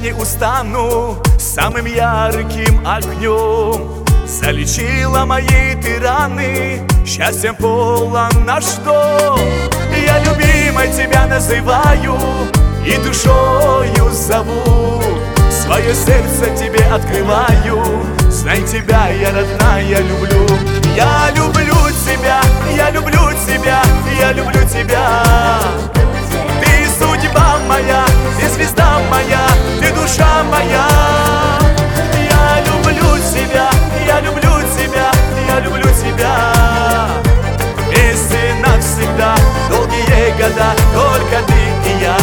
не устану самым ярким огнем. Залечила мои ты раны, счастьем полон наш дом. Я любимой тебя называю и душою зову, свое сердце тебе открываю. Знай, тебя я, родная, люблю. Я люблю тебя, я люблю тебя, я люблю тебя. Ты судьба моя, ты звезда моя, ты душа моя. Я люблю тебя, я люблю тебя, я люблю тебя. Вместе навсегда, долгие года, только ты и я.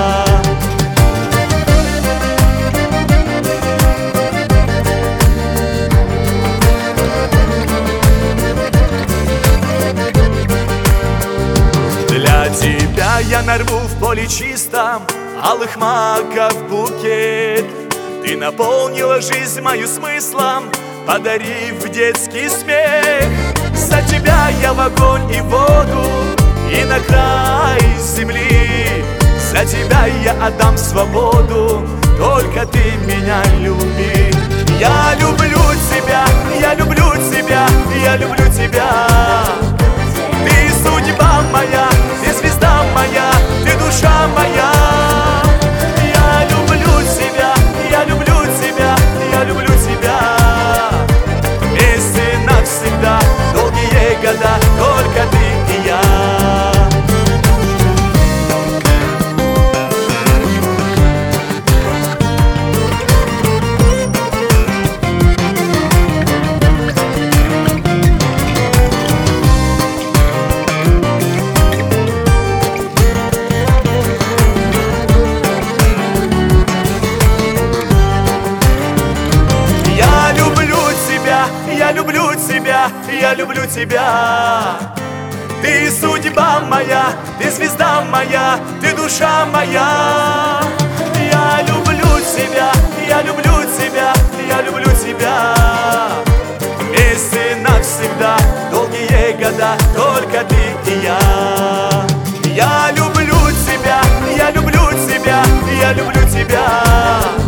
Для тебя я нарву в поле чистом алых маков букет. Ты наполнила жизнь мою смыслом, подарив детский смех. За тебя я в огонь и воду, и на край земли. За тебя я отдам свободу, только ты меня люби. Я люблю тебя, я люблю тебя, я люблю тебя. Ты судьба моя, ты звезда моя, ты душа моя. Я люблю тебя, я люблю тебя, я люблю тебя. Вместе навсегда, долгие года, только ты и я. Я люблю тебя, я люблю тебя. Ты судьба моя, ты звезда моя, ты душа моя. Я люблю тебя, я люблю тебя, я люблю тебя. Вместе навсегда, долгие года, только ты и я. Я люблю тебя, я люблю тебя, я люблю тебя.